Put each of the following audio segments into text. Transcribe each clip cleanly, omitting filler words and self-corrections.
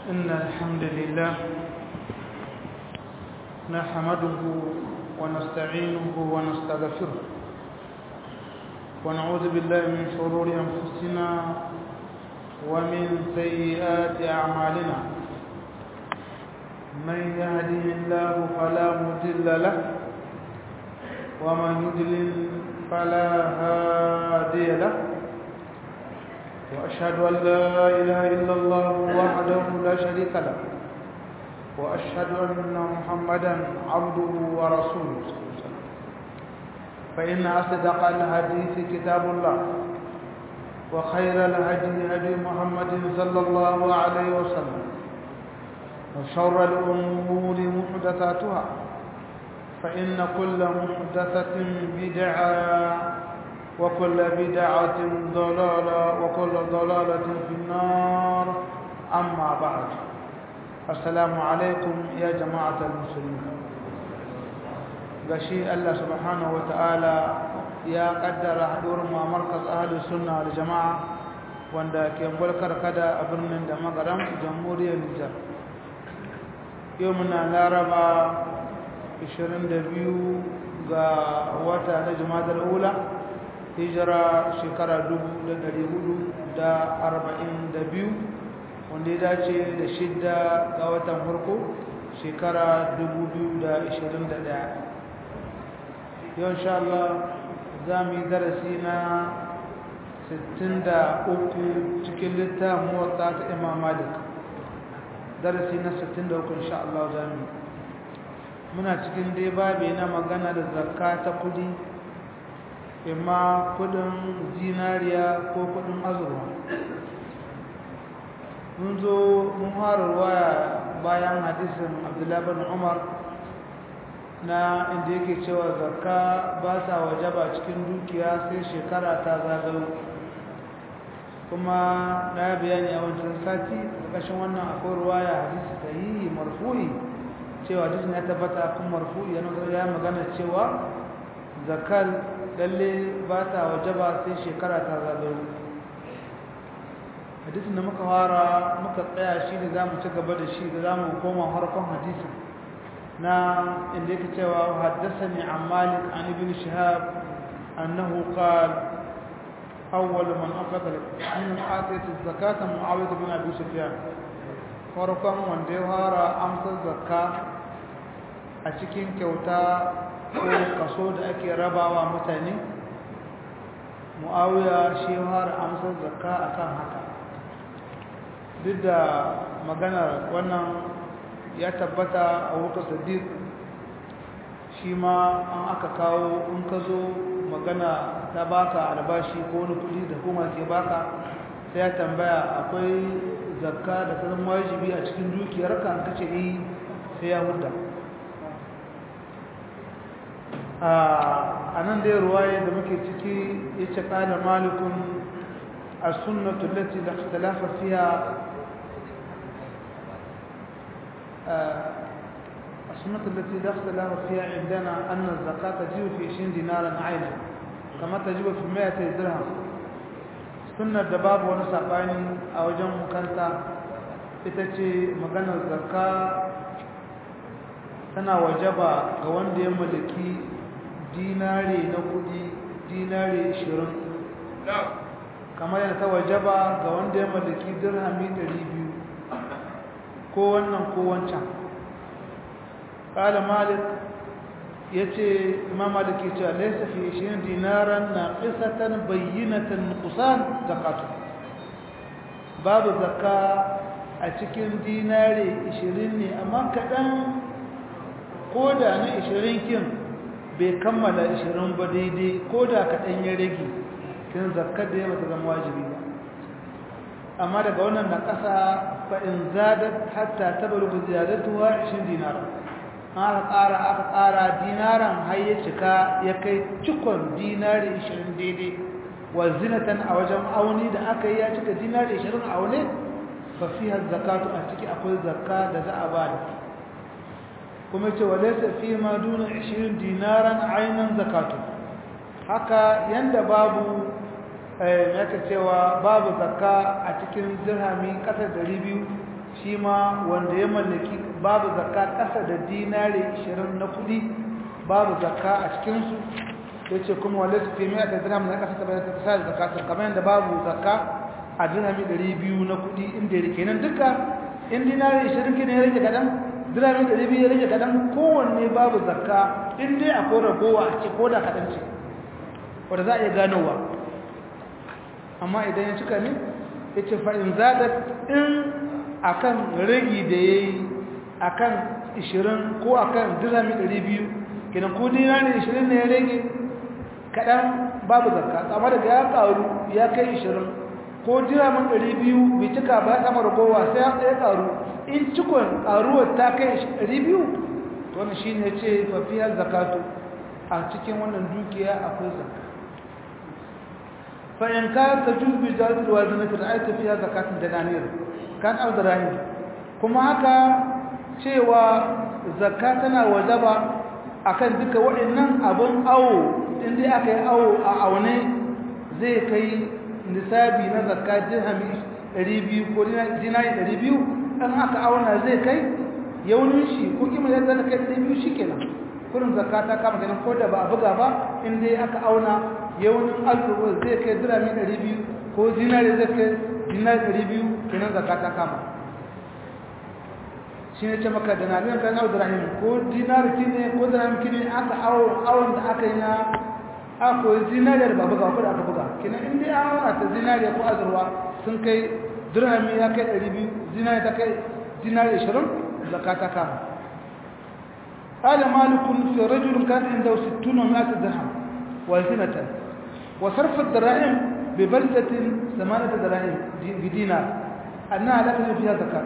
إن الحمد لله نحمده ونستعينه ونستغفره ونعوذ بالله من شرور أنفسنا ومن سيئات أعمالنا من يهده الله فلا مضل له ومن يضلل فلا هادي له وأشهد أن لا إله إلا الله وحده لا شريك له وأشهد أن محمدا عبده ورسوله فإن أصدق الحديث كتاب الله وخير الهدي هدي محمد صلى الله عليه وسلم وشر الأمور محدثاتها فإن كل محدثة بدعة وكل بدعة ضلالة وكل ضلالة في النار أما بعد السلام عليكم يا جماعة المسلمين غشي الله سبحانه وتعالى يا قدر حضور ما مركز أهل السنة والجماعة wanda ke bulkar kada a birnin da magaram jamhuriyar Nijar yau muna laraba 22 ga wata na Jumadal Ula hijira shekara 1442 wanda ya dace da shidda ga watan farko shekara 2021 yau insha Allah za mu yi darasi na 63 cikin littafin Muwatta ta Imam Malik darasi na 63 insha Allah za mu muna cikin dai babi na magana da zakka ta kudi imma kudin zinariya ko kudin azurwa mun zo mun fara waya bayan hadisin Abdullah bin Umar na inda yake cewa zakka ba sa wajaba cikin dukiya sai shekara ta zagayo kuma na bayani a wancan sati ƙarƙashin wannan akwai ruwaya hadisi sahihi marfu'i cewa hadisin ya tabbata kuma marfu'i ya magana cewa zakal lalle ba ta wajaba sai shekara ta zagayo hadisin da muka fara muka tsaya shi da zamu ci gaba da shi da zamu koma harkon hadisin na inda yake cewa haddathani an Malik an ibn Shihab annahu qala awwal man akhadha min atati zakata Muawiyah bin Abi Sufyan farkon wanda ya fara amsar zakka a cikin kyauta ko kaso da ake rabawa mutane Muawiya shi har amsar zakka akan haka duk da maganar wannan ya tabbata a wuka Siddiq shi ma an aka kawo in ka zo magana ta baka albashi ko wani kudi da kuma ke baka sai ya tambaya akwai zakka da ta zama wajibi a cikin dukiyarka an kace sai ya hudda a nan dai ruwaye da muke ciki ya ce ƙala malikun a sunnatu lati da talafa fiya السنة التي دخل فيها عندنا أن الزكاة تجب في 20 دينارا عينا كما تجب في 100 درهم سنة الدباب ونسابين أو جمع كانتا itace maganar zakka tana wajaba ga wanda ya mallaki dinare na kudi dinare 20 kamar yana ta wajaba ga wanda ya mallaki dirhami 200 ko wannan ko wancan qala Malik yace Imam Malik yace laysa fi 20 dinaran naqisatan bayyinatan nuqsan zakatu babu zakka a cikin dinare 20 ne amma kadan koda na 20 kin bai kammala 20 ba daidai koda kadan ya rage kin zakkar da ya mata zama wajibi ba amma daga wannan na kasa fa in zadat hatta tablughu ziyadatuha 20 dinar aka ƙara dinaran har ya cika ya kai cikon dinari 20 daidai wa zinatan a wajen auni da aka yi ya cika dinari 20 aune fa fiha zakatu a ciki akwai zakka da za a bada kuma ce walaysa fi ma duna 20 dinaran aynan zakatu haka yanda babu yake cewa babu zakka a cikin dirhami kasar 200 shi ma wanda ya mallaki babu zakka ƙasa da dinari 20 na kudi babu zakka a cikinsu ya ce kuma wale su fi mai da dirham na ƙasa ta bayan ta sa da zakka kamar yadda babu zakka a dirhami 200 na kudi inda ya rike nan duka in dinari 20 ne ya rage kaɗan dirhami 200 ya rage kaɗan kowanne babu zakka in dai akwai ragowa a ce ko da kaɗan ce wadda za a iya ganowa amma idan ya cika ne ya ce fa'in zaɗa in akan ragi da ya yi akan 20 ko akan dirhami 200 kinan ko dinari 20 ne ya rage kaɗan babu zakka amma daga ya ƙaru ya kai 20 ko dirhamin 200 bai cika ba ya samu ragowa sai ya ƙaru in cikon ƙaruwar ta kai 200 to wannan shi ne ce fafiyar zakatu a cikin wannan dukiya akwai zakka fa'in ka ta jubi jariruwa zanatar aita fiye zakatun dananiyar kan abdurrahim kuma haka cewa zakka tana wajaba akan duka waɗannan abin awo inda aka yi awo a aune zai kai nisabi na zakka dirhami 200 ko dinari 200 dan aka auna zai kai yaunin shi ko kima da zaka kai 200 shikenan kurin zakka ta kama ganin ko da ba a buga ba inda aka auna yaunin alƙur'ani zai kai dirhami 200 ko dinari zai kai dinari 200 kenan zakka ta kama shi ne ce maka dinarin kan Abdurrahim ko dinari kine ko dirhami kine aka awon da aka yi na akwai zinariyar ba buga ko da aka buga kenan in dai an auna ta zinariya ko azurwa sun kai dirhami ya kai 200 zinariya ta kai dinari 20 zakka ta kama قال مالك في رجل كان عنده 60 و100 درهم وزنة وصرف الدراهم ببلدة 8 دراهم بدينار أنها لا تجب فيها زكاة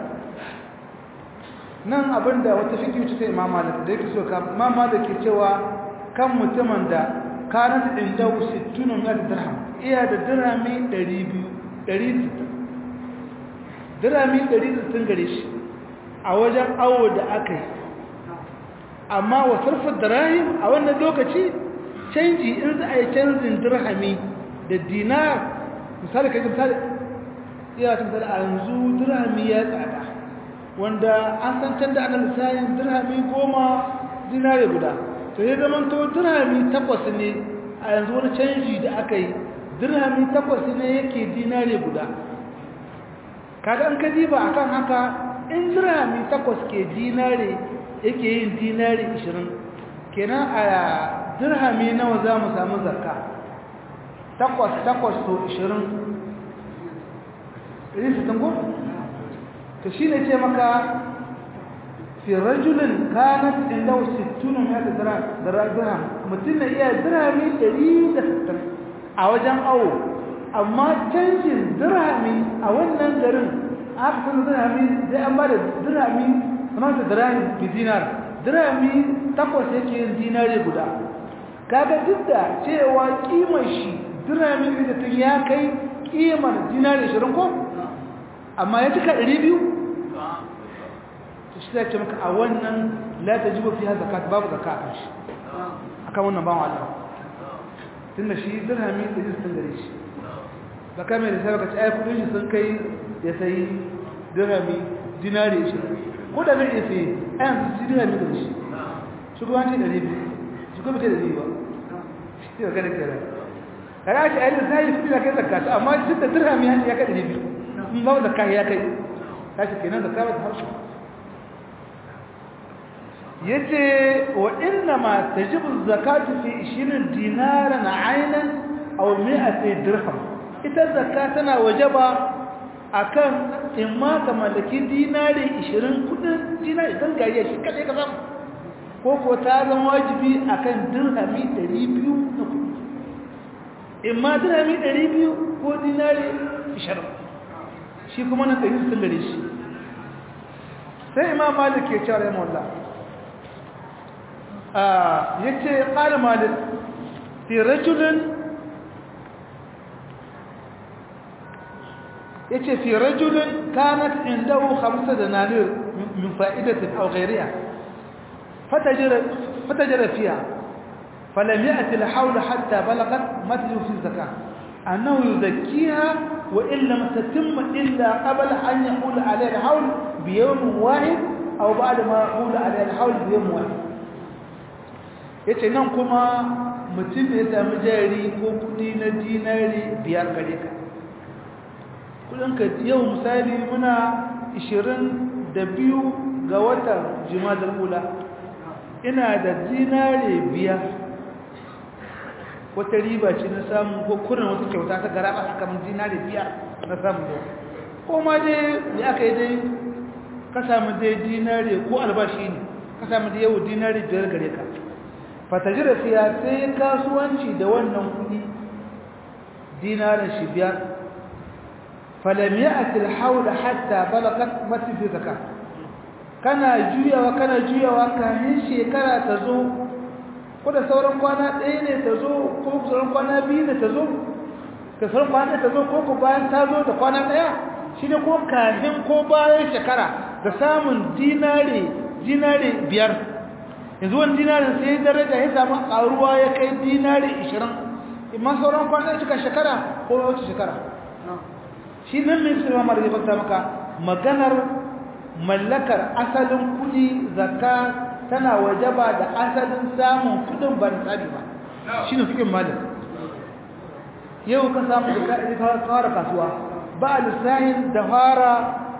nan abinda wata fiki ce ta Imam Malik da yake so ka Imam Malik ke cewa kan mutumin da kanat inda 60 dirham iya da dirhami 200 dirhami 160 gare shi a wajen awo da aka yi amma wa sarfar dirham a wannan lokaci canji in za a yi canjin dirhami da dinar misali kai misali iya ta misali a yanzu dirhami ya tsada wanda an san can da ana misalin dirhami 10 dinare guda to ya zama to dirhami 8 ne a yanzu wani canji da aka yi dirhami 8 ne yake dinare guda kaga an kaji ba akan haka in dirhami 8 ke dinare yake yin dinare 20 kenan a dirhami nawa za mu samu zakka 8 to 20 irin su tango to shi ne ce maka fi rajulin kanat inda 60 ya da dirham mutum na iya dirhami 160 a wajen awo amma canjin dirhami a wannan garin aka san dirhami zai an ba da dirhami kamar da dirhami bi dinar dirhami 8 yake yin dinare guda kaga duk da cewa kimar shi dirhami da tun ya kai kimar dinare 20 ko amma ya cika 200 shi zai ce maka a wannan la ta jibo fiye zakat babu zakat a shi akan wannan bawan Allah tun da shi dirhami da sun gare shi baka mai da sai baka ci ai kudin shi sun kai ya sayi dirhami dinari shi ko da zai iya sayi ai yanzu shi dirhami da shi shugabanci 200 shugabanci da 200 ba shi ne gane kira kana shi ai da sai kudi da kai zakat amma shi da dirhami ya kai 200 in ba zakat ya kai kashi kenan zakat ba ta harshe yace wa inna ma tajibu zakatu fi 20 dinaran aynan aw 100 dirham ita zakka tana wajaba akan imma ka mallaki dinari 20 kudin dinari dan gariya shi kadai ka samu ko ko ta zama wajibi akan dirhami 200 na kudi imma dirhami 200 ko dinari 20 shi kuma na tsayin sun gare shi sai imam malik ya ce rahimahullah yace qala malik fi rajulin yace fi rajulin kanat indahu 5 dananir min fa'idatin aw ghayriha fatajara fiha falam ya'ti al-hawl hatta balagat matlu fi zakat annahu yuzakkiha wa in lam tatimma illa qabla an yahul alayha al-hawl bi yawm wahid aw ba'da ma yahul alayha al-hawl bi yawm wahid. Yace nan kuma mutum da ya sami jari ko kudi na dinari 5 gare ka, kudinka yau misali muna 22 ga watan Jumadal Ula, ina da dinari 5, wata riba ce na samu ko kurin wata kyauta ta gara ba kamar dinari 5 na samu da ko ma dai da aka yi dai ka samu dai dinari ko albashi ne ka samu dai yau dinari 5 gare ka, fatajira fiya sai kasuwanci da wannan kudi dinarin shi 5, falam ya'ti al-hawl hatta balagat masfi zakat, kana juyawa kafin shekara ta zo, ko da sauran kwana ɗaya ne ta zo ko sauran kwana 2 ne ta zo, ka sauran kwana ta zo ko bayan ta zo da kwana ɗaya, shi ne ko kafin ko bayan shekara da samun dinari 5. Yanzu wani dinarin sai daraja ya samu ƙaruwa ya kai dinari 20, imma sauran kwana cika shekara ko wata shekara. Shi nan ne su ma da ya fata maka maganar mallakar asalin kudi zakka tana wajaba da asalin samun kudin ba nisabi ba. Shi ne fikin malam. Yau ka samu zakka ka fara kasuwa ba lissahin da fara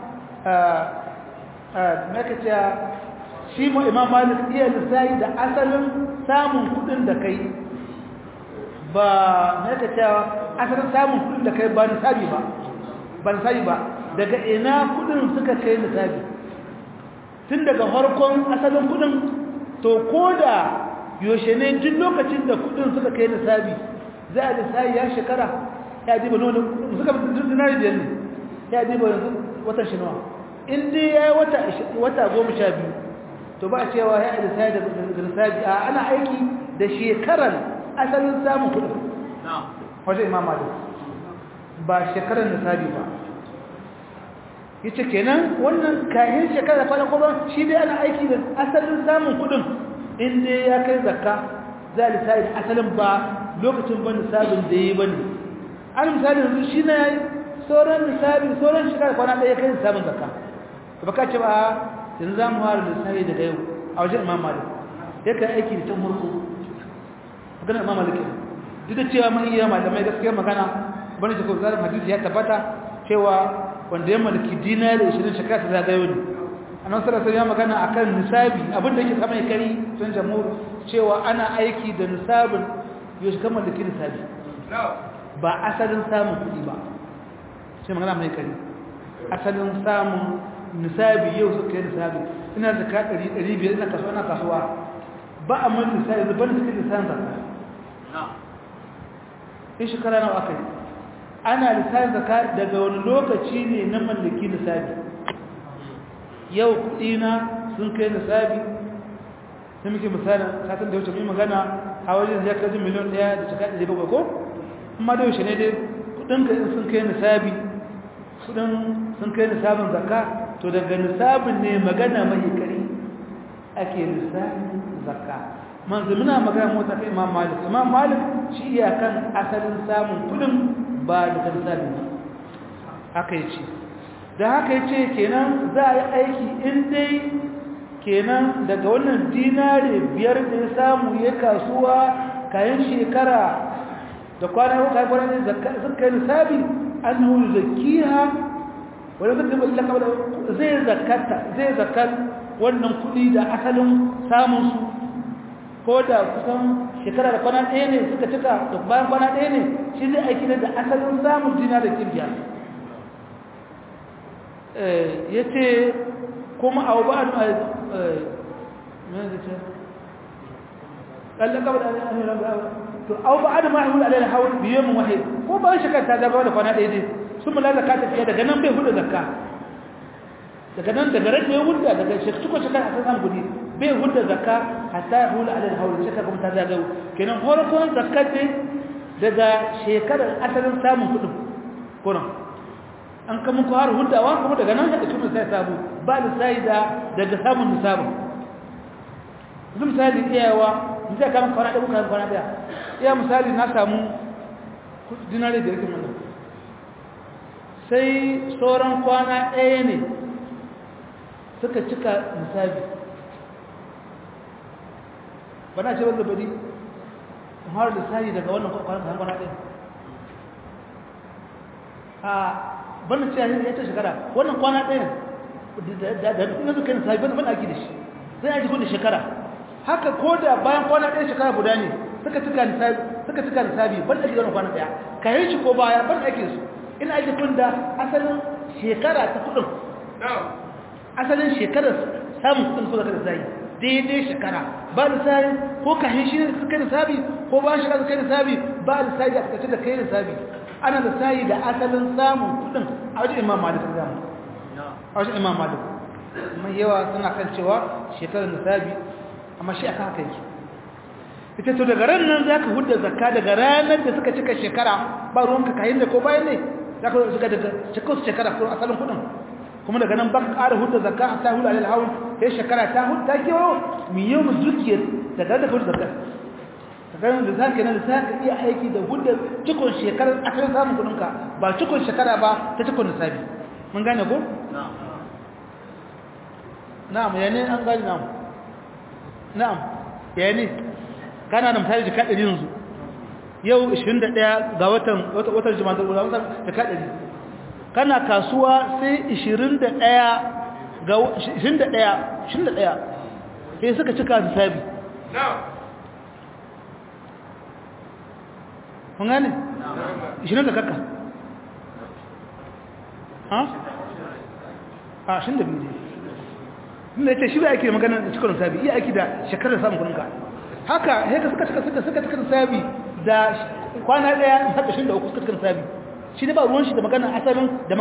makaciya shi ma Imam Malik iya lissahi da asalin samun kudin da kai ba makaciya asalin samun kudin da kai ba nisabi ba. Ban sai ba daga ina kudin suka kai nisabi, tun daga farkon asalin kudin to koda yoshe ne duk lokacin da kudin suka kai nisabi za a lissafi ya shekara ya diba nono suka dinari da ne ya diba watan shinuwa in dai ya wata 12 to ba a cewa ya lissafi da nisabi a ana aiki da shekaran asalin samun kudin wajen Imam Malik ba shekarar nisabi ba. Yace kenan wannan kayan shekara kwana kuma shi dai ana aiki da asalin samun kudin in dai ya kai zakka za a lissafi da asalin ba lokacin ban nisabin da yi bane. An misali yanzu shi na yayi sauran shekara kwana ɗaya kai nisabin zakka to baka ce ba yanzu za mu fara lissafi daga yau a wajen Imam Malik ya kai aiki da tun murku magana Imam Malik duk da cewa mai iya malamai gaskiya magana bane shi ko zalim hadisi ya tabbata cewa wanda ya malaki dinari 20 shekara ta zagayo ne annabi sallallahu alaihi wasallam ya magana akan nisabi abin da yake sama ya kari sun jamhur cewa ana aiki da nisabin yau shi kan malaki nisabi ba asalin samun kudi ba sai magana mai kari asalin samun nisabi yau suka yi nisabi ina zakka 500 ina kasuwa ba a mun nisabi da ban suka nisabi zakka in shekara nawa aka yi ana lissafi zakka daga wani lokaci ne na mallaki nisabi yau kudina sun kai nisabi sai muke misalin kasan da wuce mai magana a wajen ya kaji miliyan 1 da cika 700 ko amma da yaushe ne dai kudinka sun kai nisabi kudin sun kai nisabin zakka to daga nisabin ne magana mai kari ake lissafin zakka manzo muna magana mota kai Imam Malik shi iyakan asalin samun kudin ba da nisabi ba haka yace da haka yace kenan za a yi aiki in dai kenan daga wannan dinari 5 da ya samu ya kasuwa kayan shekara da kwana ne zakka nisabi annahu zakiha wala zakka laka zai zakat wannan kudi da asalin samun su ko da kusan shekara da kwana ɗaya ne suka cika da bayan kwana ɗaya ne shi zai aiki da asalin samun dinari kirgiya yace kuma abu ba mai da ce kallaka da to aw ba'da ma yahul alayhi hawl bi yawm wahid ko ba shekara ta zaba da kwana ɗaya dai sun mala zakata fiye daga nan bai hudu zakka daga nan daga rage hudu daga shekara a san gudi bai hudu zakka hatta yahul alayhi hawl shekara kuma ta zagayo kenan horkon zakat ne daga shekarar asalin samun kudin kuna an kama ku har hudawa kuma daga nan da kuma sai sabu ba da sai daga samun nisabin yanzu misali iyawa misali kama kwana ɗaya kwana ɗaya iya misali na samu dinare da yake mana sai sauran kwana ɗaya ne suka cika nisabi bana ce wanda bari har da sai daga wannan kwana ɗaya a bana ce ya ta shekara wannan kwana ɗaya da kuma suka nisabi bana ake da shi zai aji kudin shekara haka ko da bayan kwana ɗaya shekara guda ne suka cika nisabi ban ake zanen kwana ɗaya ka yi shi ko baya ban ake su ina ake kun da asalin shekara ta kudin asalin shekarar samun kudin ko zaka da zai daidai shekara ba da sai ko ka yi shi ne suka nisabi ko ba shekara suka nisabi ba da sai da aka da kai nisabi ana da sai da asalin samun kudin a wajen imam malik zamu a wajen imam malik mai yawa suna kan cewa shekarar nisabi amma shi aka haka yake ita to daga ran nan zaka hudda zakka daga ranar da suka cika shekara ba ruwanka kayin da ko bayan ne zaka suka daga cikin shekara ko asalin kudin kuma daga nan baka ƙara hudda zakka a tahul alal hawl sai shekara ta hudda kewa mi yau zuciyar daga da hudda zakka daga da zaka nan zaka iya aiki da hudda cikin shekarar asalin samun kudin ka ba cikin shekara ba ta cikin nisabi mun gane ko na'am yani an gani na'am yani kana da misali jika 100 yanzu yau 21 ga watan Juma'a da watan jika 100 kana kasuwa sai 21 ga 21 sai suka cika hisabi na'am kun gane 20 da kakka ha a 22 ne ce shi ba yake magana da cikin sabi iya aiki da shekarar samun kudinka haka haka suka cikin sabi da kwana daya haka 23 suka cikin sabi shi ne ba ruwan shi da magana asalin da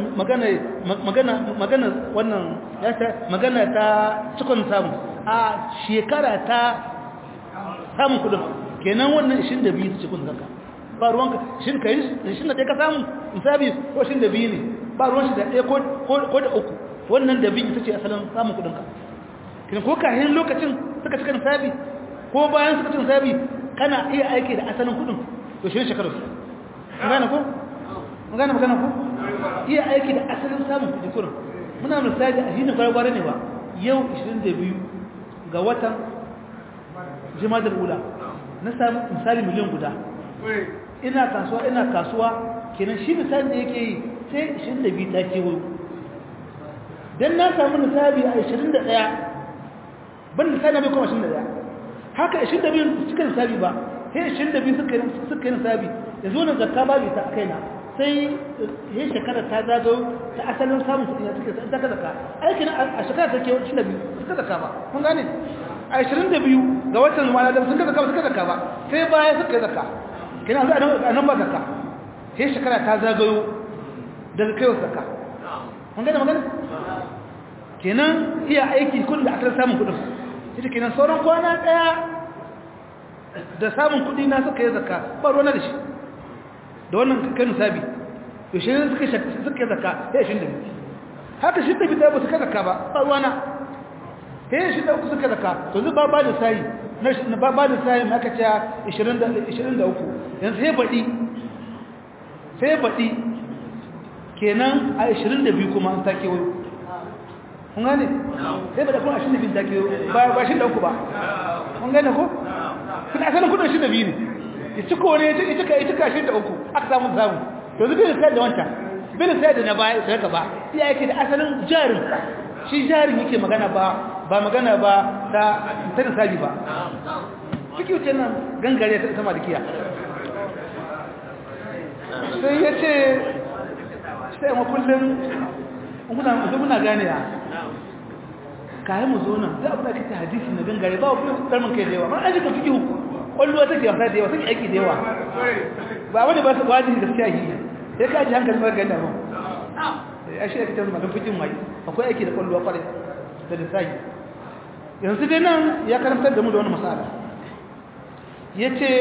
magana wannan ya ta magana ta cikin samu a shekara ta samun kudin kenan wannan 22 cikin zaka ba ruwanka shi kai shi da ka samu sabi ko 22 ne ba ruwan shi da ɗaya ko da uku wannan da bin ita ce asalin samun kudinka kin ko kahin lokacin suka cika nisabi ko bayan suka cika nisabi kana iya aiki da asalin kudin to shi shekaru magana ko magana ko iya aiki da asalin samun kudin kurin muna misali a hinin gwargware ne ba yau 22 ga watan jimadar ula na samu misali miliyan guda ina kasuwa kenan shi misali da yake yi sai 22 ta kewayo dan na samu nisabi a 21 ban nisabi bai kuma 21 haka 22 suka nisabi ba sai 22 suka nisabi yanzu nan zakka babu ta kaina sai he shekara ta zago ta asalin samun kudi ya suka ta zakka aikin a shekara ta ke 22 suka zakka ba kun gane a 22 ga watan Ramadan suka zakka ba sai baya suka zakka kina za a nan ba zakka he shekara ta zagayo daga kai zakka kun gane magana kenan iya aiki kun da aka samun kudin ita kenan sauran kwana daya da samun kudi na suka yi zakka ba ruwana da shi da wannan kan sabi to shi ne suka yi zakka ya shi da haka shi da bi da ba suka zakka ba ruwana sai shi da uku suka zakka to zai ba da sai na ba da sai maka ce 23 yanzu sai baɗi kenan a 22 kuma an take wayo kun gane sai ba da kuma 22 take ba shi da uku ba kun gane ko kun asalin kudin 22 ne ya ciko ne ya cika shi da uku aka samu to zubi da sai da wancan bin sai da na baya sai gaba iya yake da asalin jarin shi jarin yake magana ba magana ba ta sabi ba kike wuce nan gangare ta sama da kiya sai ya ce sai ma kullum muna gane ya kayan mu zo nan za a buɗa kake hadisi na gangare ba wani ɗarmin kai da yawa ma an jika fi ihu ƙwallowa take wasa da yawa take aiki da yawa ba wani ba su wajen gaskiya yi sai ka ji hankali mara ganda ba a shi ake canza magan fikin mai akwai aiki da ƙwallowa ƙwarai da lissahi yanzu dai nan ya karantar da mu da wani masala ya ce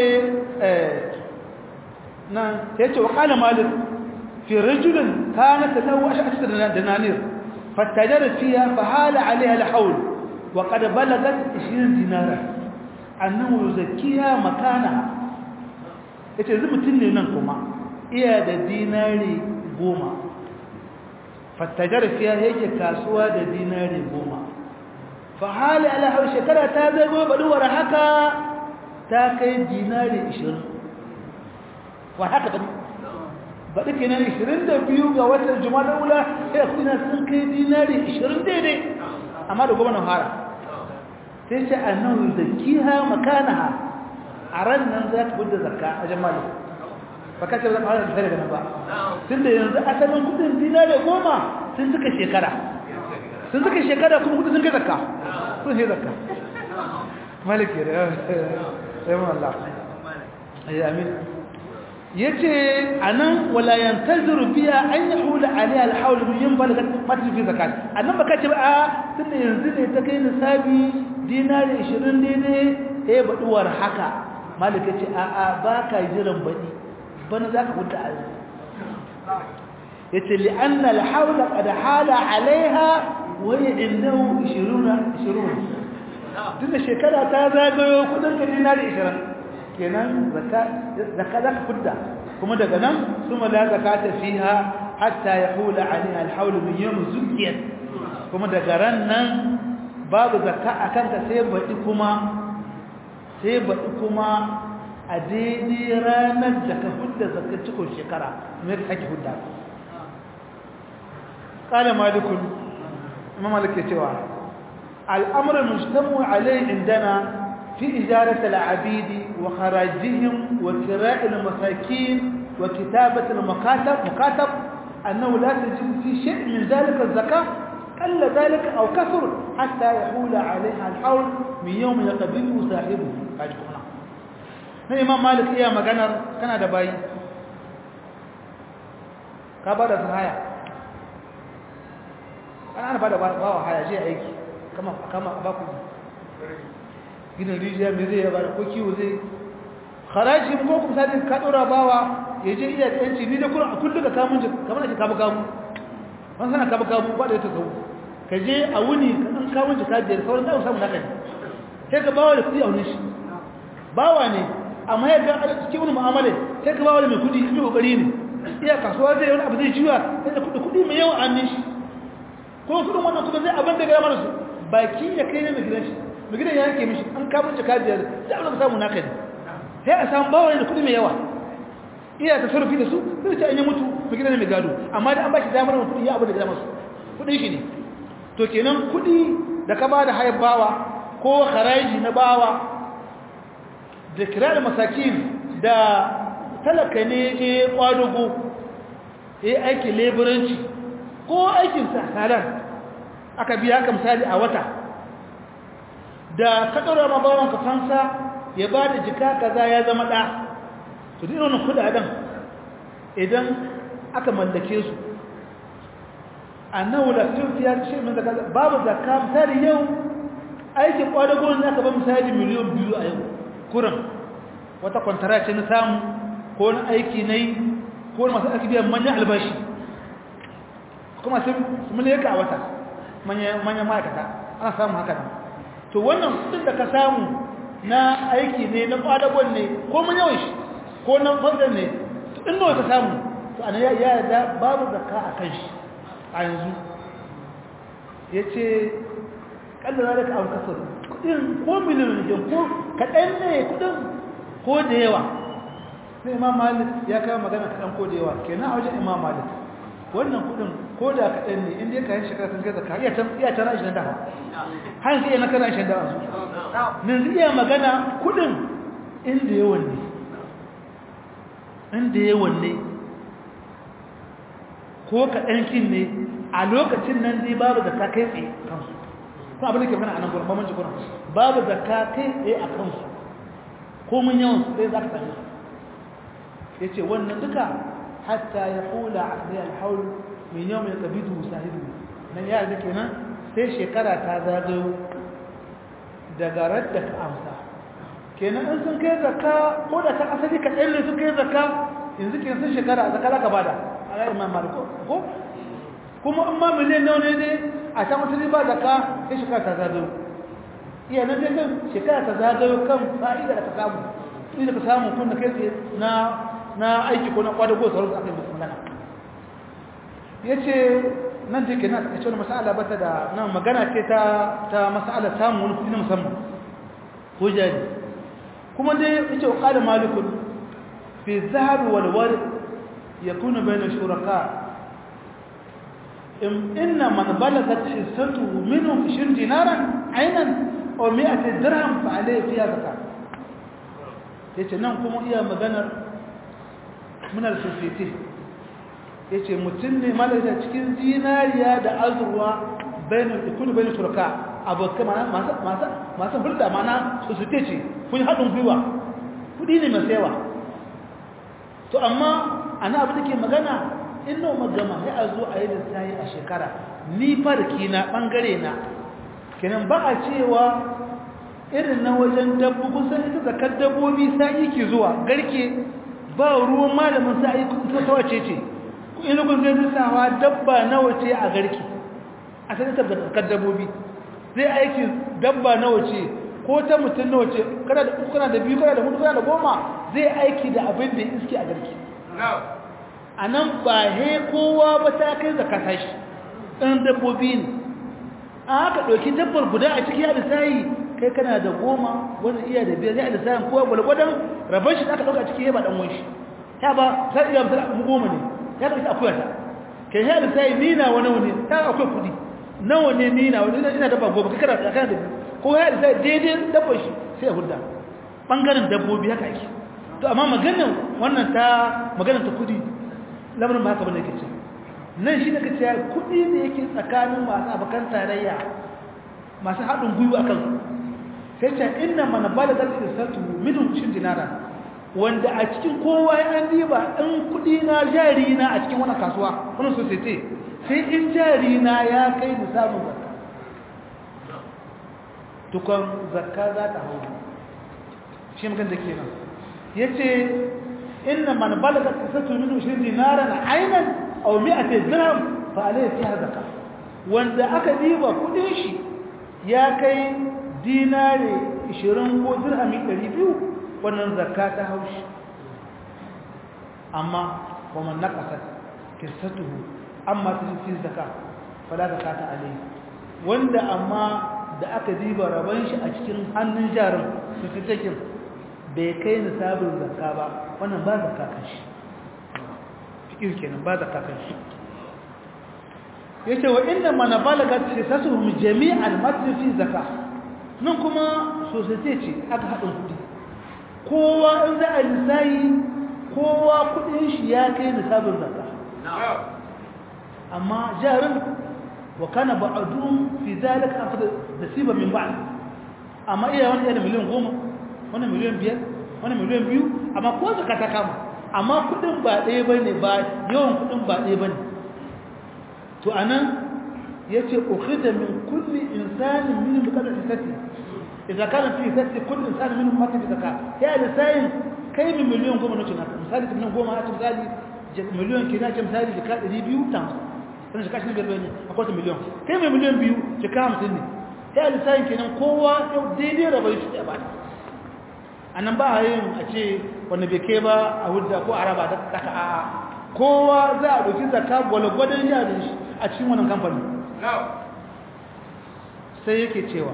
وقال مالك في رجل كانت له 10 دنانير فاتجرت فيها فحال عليها الحول وقد بلغت 20 دينارا أنه يزكيها مكانها yace yanzu mutum ne nan kuma iya da dinari 10 fattajar fiya yake kasuwa da dinari 10 fa hali ala hau shekara ta zai go baduwar haka ta kai dinari 20 wa haka baɗi kenan 22 ga watan Juma'a ula sai kuna sun kai dinari 20 daidai amma da gwamnatin fara sai ce annahu zakiha makanaha a ran nan za ta fidda zakka a jama'a ba ka ce za ka fara da daga nan ba tunda yanzu asalin kudin dinari 10 sun suka shekara kuma kudin sun kai zakka sun sai zakka maliki da sai mu Allah ya amin yace anan wala yantaziru biya an yahula alaiha alhawl min yanbalaga matri fi zakat annan baka ce ba tunda yanzu ne ta kai nisabi dinari 20 daidai baduwar haka malik yace a baka jiran badi bana zaka hudda azumi yace li anna alhawl qad hala alaiha wa innahu 20 tunda shekara ta zagayo kudin dinari 20 kenan zakka zaka fidda kuma daga nan kuma la zakata fiha hatta yahula alaiha alhawl min yawm zukiyat kuma daga ran nan babu zakka akan ta sai baɗi kuma a daidai ranar da ka fidda zakka cikin shekara me kake fidda qala malikun imam malik ya cewa al-amru mujtamu alayhi indana في إجارة العبيد وخراجهم وكراء المساكين وكتابة المكاتب أنه لا تجب في شيء من ذلك الزكاة قل ذلك أو كثر حتى يحول عليها الحول من يوم يقبله صاحبه الإمام مالك إياه مغنر كان دبي كبار سهايا أنا بعد باوا هايا شيء هيك كما باكو gina rijiya mai zai yaba da ko kiwo zai haraji ko kuma sai ka dora bawa ya je iya yanci ni da kullum ka kamun kamar ake kabu kamu wannan sana kabu kamu ba da ta kabu ka je a wuni ka dan kamun ka biyar sauran da samu naka ne sai ka bawa da kudi a wuni shi bawa ne amma ya ga cikin wani mu'amala sai ka bawa da mai kudi mai kokari ne iya kasuwa zai wani abu zai jiwa sai da kudi mai yawa an nishi ko kudin wannan kuma zai abin da ga mana su baki ya kai ne mai gidan shi gidan ya yanke mishi an kamun jaka biyar sai Allah samu naka ne sai a samu bawa da kudi mai yawa iya ta sarfi da su sai ta anya mutu gidan mai gado amma da an baki damar mun kudi ya abu da gida masu kudin shi ne to kenan kudi da ka bada hayar bawa ko haraji na bawa da kirar masakin da talaka ne ya kwadugo ya aiki leburanci ko aikin sahalar aka biya ka misali a wata da ka ɗora ma bawanka fansa ya ba da jika kaza ya zama ɗa to duk irin kudaden idan aka mallake su annahu la tufiya shi min zakka babu zakka misali yau aikin kwadago ne aka ba misali miliyan 2 a yau kuran wata kwantara ce na samu ko na aiki nayi ko na masu aiki biyan manyan albashi kuma sai mun yake a wata manyan ma'aikata ana samu haka nan to wannan kudin da ka samu na aiki ne na kwadagon ne ko mun yawan shi ko na bangan ne to in nawa ka samu to ana ya da babu zakka a kan shi a yanzu yace kalla zalika aw kasar kudin ko miliyan ne ko kadan ne kudin ko da yawa sai imam malik ya kai magana kadan ko da yawa kenan a wajen imam malik wannan kudin ko da kadan ne inda ka yi shekara sun kai zakka iya tana shi da har sai na kana shi da su nan iya magana kudin inda yawan ne ko kadan kin ne a lokacin nan dai babu zakka kai tsaye kansu ko abin da ke magana anan gurin mamanci gurin babu zakka kai tsaye a kansu ko mun yawan su sai zaka tafi yace wannan duka hatta yahula ahli alhawl min yawm yaqbidu sahibi nan ya da kenan sai shekara ta zagayo daga radda ka amsa kenan in sun kai zakka ko da ta asali ka dalle sun kai zakka yanzu kenan sun shekara zakka ka bada ala imam malik ko kuma amma miliyan nawa ne dai a ta musulmi ba zakka sai shekara ta zagayo iya nan dai kan shekara ta zagayo kan fa'ida da ka samu inda ka samu kun da kai na aiki ko na kwadago sauransu aka yi musu magana ya ce nan da ke na ta ce wani masala bata da nan magana ce ta masala samun wani kudi na musamman ko jari kuma dai ya ce wa ƙada malikun fi zahabi walwar ya kuna bayan shuraka inna man balagat hissatu minhum 20 dinaran aynan aw 100 dirham fa alayhi fiha zakat yace nan kuma iya maganar munar society yace mutun ne malaka cikin zinariya da azurwa bainul ikunu bainul shuraka abokan masu hulɗa mana society ce kun haɗin gwiwa kudi ne mai sayawa to amma ana abu da ke magana inda magama sai a zo a yi lissahi a shekara ni farki na ɓangare na kenan ba a cewa irin na wajen dabbo kusan ita zakar dabbobi sa'i ke zuwa garke ba ruwan malamin sa'i kusa ta wace ce ina kun zai lissawa dabba nawa ce a garke a sai ta zakar dabbobi zai aiki dabba nawa ce ko ta mutum nawa ce kana da uku kana da biyu kana da hudu kana da goma zai aiki da abin da iske a garke a nan ba he kowa ba ta kai zakata shi ɗan dabbobi ne a haka ɗauki dabbar guda a ciki yadda sayi kai kana da goma wani iya da biyar zai da sayin kowa gwalgwadon rabon shi aka ɗauka ciki ya ba ɗanwon shi ya ba sai iya misali mu goma ne ya ɗauki akuya ta kai ya da sayi nina wani wani ta akwai kuɗi nawa ne nina wani ina dabba goma kai kana da biyu ko ya da sayi daidai dabbar shi sai ya hudda ɓangaren dabbobi haka ake to amma maganar wannan ta maganar ta kuɗi lamarin ba haka bane yake ce nan shi da kace kudi ne yake tsakanin masu abakan tarayya masu haɗin gwiwa akan sai ce inna man balagat isatu minhum 20 dinara wanda a cikin kowa ya an diba in kudi na jari na a cikin wannan kasuwa wannan society sai in jari na ya kai nisabin zakka tukun zakka za ta hau shi magana da kenan yace إن من بلغت قصته منه 20 دينارا عينا أو 100 درهم فعليه فيها زكاة وإذا أكذيب كل شيء يا كي دينار 20 درهم يقريبه وأن زكاة هوش أما ومن نقصت قصته أما تجد زكاة فلا زكاة عليه وإذا أما da aka diba rabon shi a cikin hannun jarin su fitakin bai kai nisabin zakka ba wannan ba zakka kan shi fikir kenan ba zakka kan shi yace wa inna man balagat hisasuhum jami'an matri fi zakka nan kuma society ce aka hadin kudi kowa in za a lissayi kowa kudin shi ya kai nisabin zakka amma jarin wa kana ba'dun fi zalika akhad nasiba min ba'd amma iya wani da miliyan 10 wani miliyan 5 wani miliyan 2 amma ko zakka ta kama amma kudin ba ɗaya bane ba yawan kudin ba ɗaya bane to anan yace ukhida min kulli insanin min qadar hisati idza kana fi hisati kulli insanin minhum ma fi zakka ya da sayin kai min miliyan 10 ne tuna misali min 10 a misali miliyan kina ce misali da 200 ta sai shi kashin garbe ne akwai ta miliyan kai mai miliyan 2 jika 50 ne ya da sayin kenan kowa daidai rabai shi da ba annan ba a yin a ce wanda bai kai ba a hudda ko a raba daga a kowa za a ɗauki zaka gwalgwadon yarin shi a cikin wannan kamfani sai yake cewa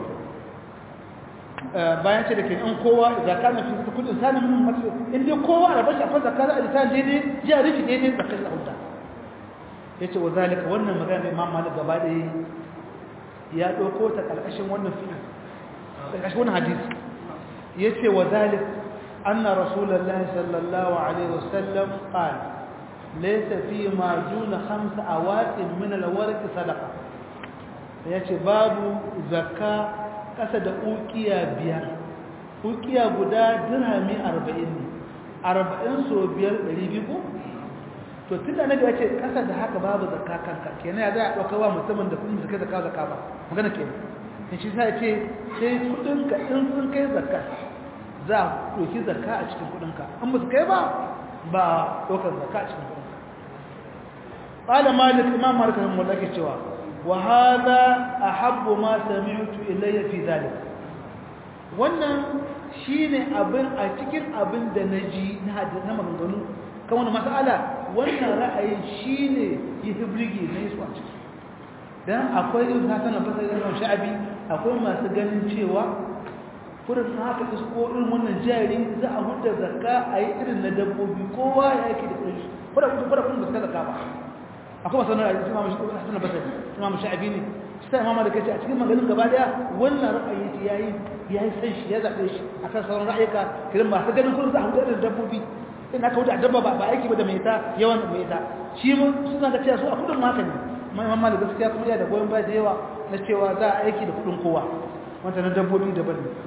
bayan ce da ke in kowa zaka na fi kudin sani min masu inda kowa a rabar shafar zaka za a lita daidai yarin shi daidai zakar da hudda ya ce wa zalika wannan magana imam malik gaba ɗaya ya ɗauko ta ƙarƙashin wannan fi'il ƙarƙashin wannan hadisi yace وذلك أن رسول الله صلى الله عليه وسلم قال ليس فيما دون 5 أواق من الورق صدقة yace babu zakka kasa da ukiya biyar ukiya guda dirhami 40 ne 40 so biyar 200 ko to tunda nabi yace kasa da haka babu zakka kanka kenan ya za a dauka wa mutumin da kudin zakka ba magana kenan shi sai ce sai kudinka in sun kai zakka za a ɗauki zakka a cikin kudinka an ba su kai ba ba ɗaukar zakka a cikin kudinka ƙala malik imam malik rahim wallah ke cewa wa hada ahabbu ma sami'tu ilayya fi zalik wannan shine abin a cikin abin da naji na maganganu kan wani mas'ala wannan ra'ayin shine yihbrigi ne su a ciki dan akwai Hassan al-Basri da Sha'abi akwai masu ganin cewa kurin haka isko irin wannan jari za a hudda zakka a yi irin na dabbobi kowa ya yake da kunshi kwada kun da zakka ba akwai masu sanar da Imam Hassan al-Basri Imam Sha'abi ne sai Imam Malik ce a cikin maganin gaba daya wannan ra'ayi yayi san shi ya zabe shi akan sauran ra'ayika kiran masu ganin kurin za a hudda irin dabbobi in aka hudda dabba ba aiki ba da mai ta yawan mai ta shi mun suna ga cewa su a kudin haka ne Imam Malik gaskiya kuma yana da goyon baya da yawa na cewa za a aiki da kudin kowa wanda na dabbobi daban ne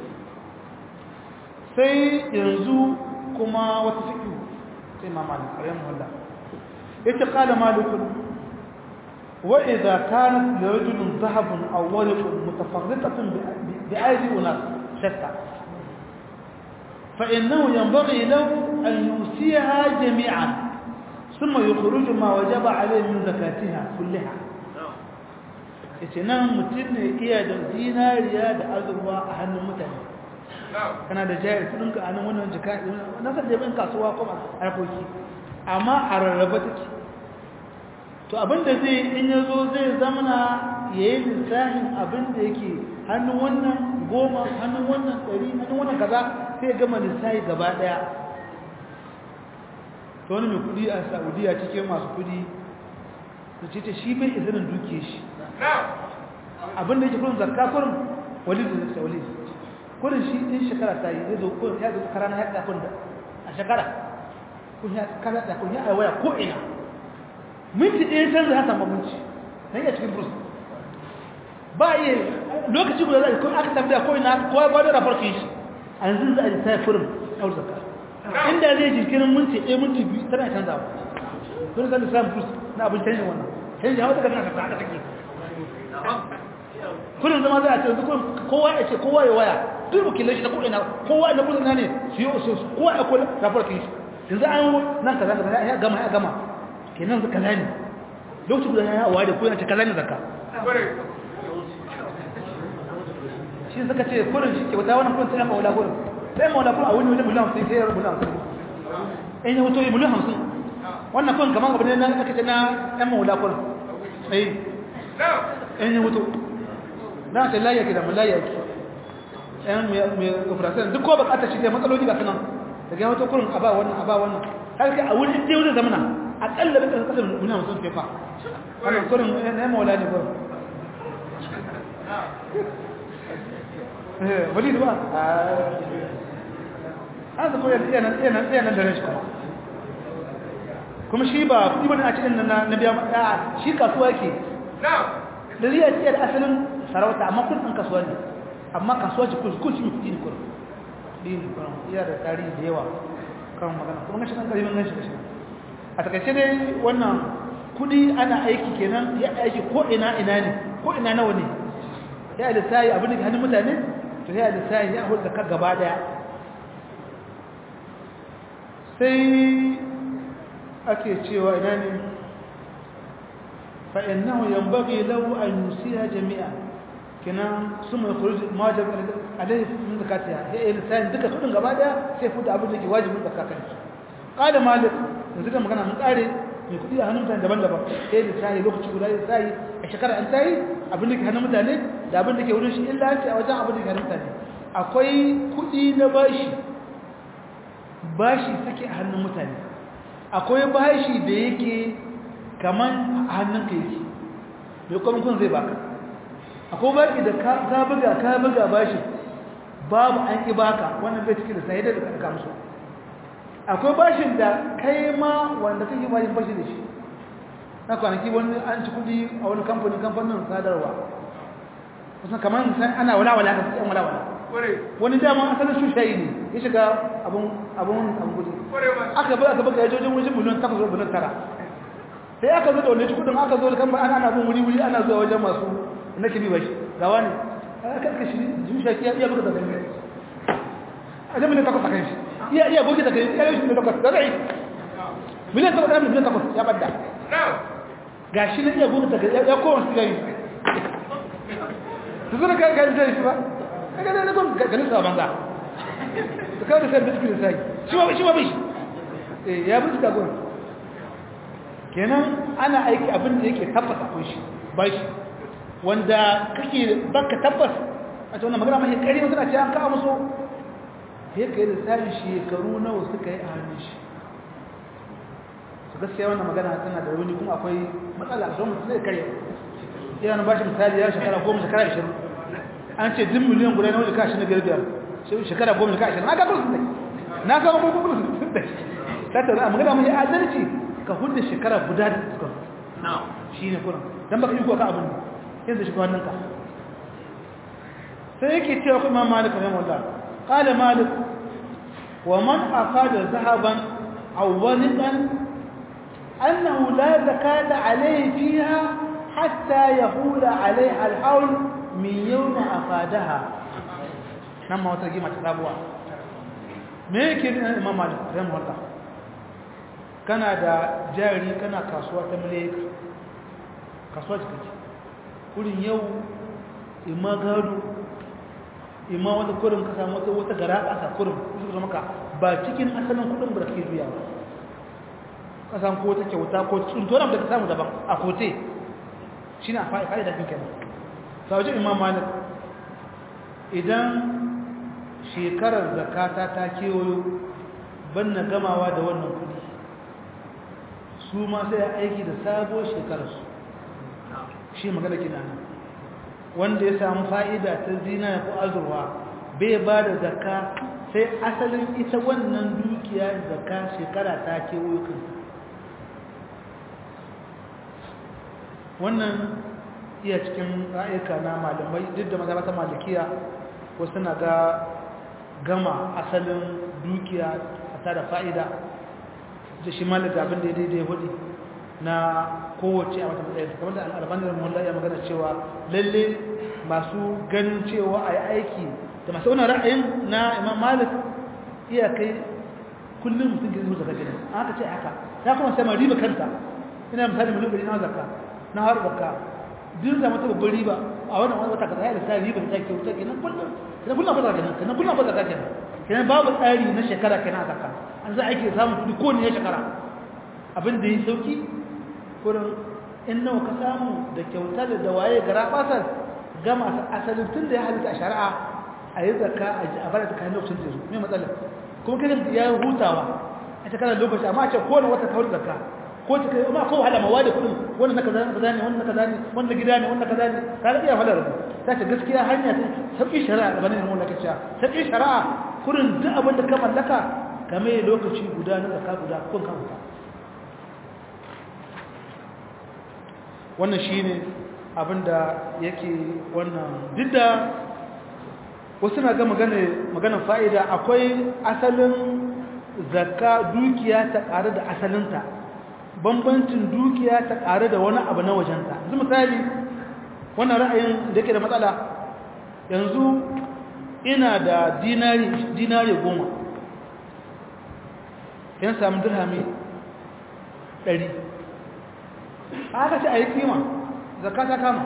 sai yanzu kuma wata fiƙi sai ma malik rahimahullah yace qala malik wa idha kanat li rajulin dhahabun aw warqun mutafarriqatun bi aydi unas shatta fa innahu yanbaghi lahu an yusiha jami'an thumma yukhruju ma wajaba alayhi min zakatiha kullaha yace nan mutun ne iya da dinariya da azurwa a hannun mutane kana da jari kudinka a nan wannan jika wannan sai da bin kasuwa kuma harkoki amma a rarraba take to abinda zai in yazo zai zamana yayin lissahin abinda yake hannun wannan 10 hannun wannan 100 hannun wannan kaza sai gama lissahi gaba daya to wani mai kudi a Saudiya cikin masu kudi su ce shi bai izinin duke shi abinda yake kudin zakka kurin walid da walid kurin shi in shekara ta yi zai zo kurin ya zo karana ya da kun da a shekara kun ya kara da kun ya aiwaya ko ina minti ɗaya canza ya samu minti dan ya cikin burus ba iya lokaci guda zai kun aka tambaya ko ina ko ba da rafarki shi a yanzu za a yi sai kurin aure zakka inda zai jinkirin minti ɗaya minti biyu tana canzawa kun zan samu burus na abin canjin wannan canjin hawa daga nan ka haka take kullum zama za a ce kowa ya ce kowa ya waya duk wakilai shi na ko'ina kowa na kullum ne su yi osu kowa ya kula rafarki shi yanzu an nan kaza da ya gama kenan zaka zani lokacin da ya ware ko yana ce kaza ne zaka shi suka ce kullum shi ke wata wannan kullum sai maula kullum sai maula kullum a wani miliyan 50 sai miliyan 50 in ya wuto miliyan 50 wannan kullum kaman gaba ne na aka ce na ɗan maula kullum in ya wuto na ce layaki da mulayaki ɗan mai operasiyon duk ko bukata shi da matsaloli ga sanan daga yawato kurin a ba wannan har kai a wurin ɗaya wurin zamana aƙalla bin ƙasar muna mutum fefa wannan kurin na yi maula ne kurin wali da ba an zai koyar iya nan da rashi kuma shi ba kudi wani a cikin na biya maɗa shi kasuwa ke da riya ce da asalin sarauta amma kun ɗan kasuwa ne amma kasuwa ce kun shi kudi ne kurin iya da tarihi da yawa kan magana kuma gashi ɗan ƙarfin gashi gashi a takaice dai wannan kudi ana aiki kenan ya aiki ko ina ne ko ina nawa ne ya da sai abin da ke hannun mutane to ya da sai ya hulɗa ka gaba daya sai ake cewa ina ne fa innahu yanbaghi lahu an yusiha jami'a kenan suma khuruj majib alayhi min zakatiha ya da sai duka kudin gaba daya sai fuda abin da ke wajibin zakakan qala malik yanzu da magana mun kare mai kudi a hannun mutane daban-daban sai da sai lokaci guda da sai a shekara an sai abin da ke hannun mutane da abin da ke wurin shi illa ce a wajen abin da ke hannun mutane akwai kudi na bashi suke a hannun mutane akwai bashi da yake kaman a hannun ka yake mai kuma kun zai baka akwai baki da ka buga bashi babu an ki baka wannan bai cike da sai da ka musu akwai bashin da kai ma wanda kake bashin bashi da shi na kwanaki wani an ci kudi a wani kamfanin sadarwa kusan kamar san ana wala-wala ka tsaye wala-wala wani dama asalin shushayi ne ya shiga abun kudi aka buga ya jojin wajen miliyan 8 zuwa miliyan 9 sai aka zo da wani kudin aka zo da kamar ana bin wuri-wuri ana zuwa wajen masu na kibi bashi gawa ne aka kashi shushayi ya buga da gani a jami'in miliyan 8 a kan shi iya goge da kai ya yi miliyan 8 da zai miliyan 8 da miliyan 8 ya badda ga shi na iya goge da kai ya kowane su gani su zura kai zai shi ba kaga da kun ganin sa banza da kawai da sai bincike da sai shi ba bai shi ya bincika gurin kenan ana aiki abin da yake tabbata kun shi ba shi wanda kake baka tabbas a ce wannan magana mai kari suna ce an kawo musu sai kai da sai shekaru nawa suka yi a hannun shi su gaskiya wannan magana tana da rauni kuma akwai matsala don mutum zai kare yana ba shi misali ya shekara 10 shekara 20 an ce din miliyan guda na wajen kashi na biyar shekara 10 shekara 20 na ga kusa dai na ga kuma kusa dai ta tara magana mai adalci ka hudu shekara guda da suka shi ne kuna don baka yi kuwa ka abin yanzu shi wannan ka sai yake cewa kuma malik ne wallah qala malik wa man aqada zahaban aw walidan annahu la zakata alayhi fiha hatta yahula alayha al-hawl min yawm aqadaha nan ma wata gima ta sabuwa me yake ne imam malik rahimahullah kana da jari kana kasuwa ta mileka kasuwa take kurin yau imma gado imma wata kurin ka samu wata gara kasa kurin su maka ba cikin asalin kudin da kake biya ba ka san ko ta kyauta ko tsuntuwar da ka samu daban a kote shine a fa'ida kin kenan sauje imam malik idan shekarar zakata ta kewayo banna gamawa da wannan kudi su ma sai aiki da sabo shekararsu shi magana kina wanda ya samu fa'ida ta zina ko azurwa bai ba da zakka sai asalin ita wannan dukiya zakka shekara ta kewayo kanta wannan iya cikin ra'ayuka na malamai duk da mazhabatan malikiya wasu na ga gama asalin dukiya ta da fa'ida da shi malaka abin da ya daidai hudu na kowace a wata matsayin kamar da al'albanar mullah ya magana cewa lalle masu ganin cewa a yi aiki da masu wani ra'ayin na imam malik iya kai kullum mutum gizo zaka gina an haka ce haka ta kuma sai ma riba kanta ina misali miliyan ɗari na zakka na har zakka duk da mata babban riba a wannan wata kaza ya lissafi riba ta ke wuce kenan kullum ba zakka kenan kullum ba zakka kenan babu tsari na shekara kenan zakka an za a ake samun kudi ko ne ya shekara abin da yi sauki kurin in nawa ka samu da kyauta da waye gara basar gama asalin tun da ya halitta a shari'a a yi zaka a bada ta kayan lokacin da zo mai matsalar kuma kai ya yi hutawa a shekarar lokaci amma a ce kowane wata kawar zaka ko ta kai ma kowa hada mawa da kudin wannan na kaza ne wannan na kaza ne wannan gida ne wannan kaza ne ka ga iya falar ta ce gaskiya hanya ta sauki shari'a da banin mun lakaciya sauki shari'a kurin duk abin da ka mallaka kame lokaci guda na zaka guda kun kan ka wannan shine abinda yake wannan didda wasu na ga magana fa'ida akwai asalin zakka dukiya ta ƙare da asalinta bambancin dukiya ta ƙare da wani abu na wajenta yanzu misali wannan ra'ayin da yake da matsala yanzu ina da dinari 10 yan samu dirhami 100 aka ce a yi kima zakka ta kama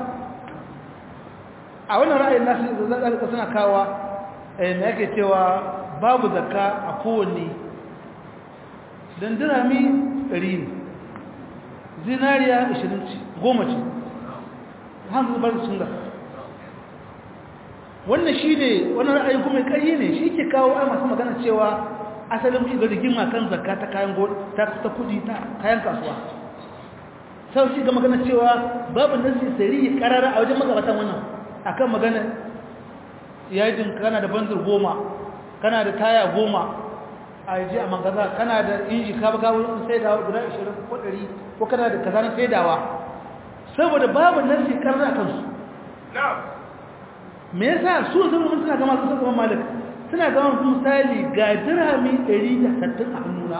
a wannan ra'ayin nasu zaka suna kawa na yake cewa babu zakka a kowanne don dirhami 100 ne zinariya 20 ce 10 ce hanzu bar sun da wannan shi ne wannan ra'ayi kuma ƙaryi ne shi ke kawo ai masu magana cewa asalin shiga rigima kan zakka ta kayan ta kudi ta kayan kasuwa sau shi ga magana cewa babu nasi sari karara a wajen magabatan wannan akan magana yajin kana da banzur 10 kana da taya 10 a yaji a mangaza kana da inji ka baka wurin saidawa guda 20 ko 100 ko kana da kaza na saidawa saboda babu nasi karara kansu me yasa su sun mun suna gama su kuma malik suna gama su misali ga dirhami 160 a hannuna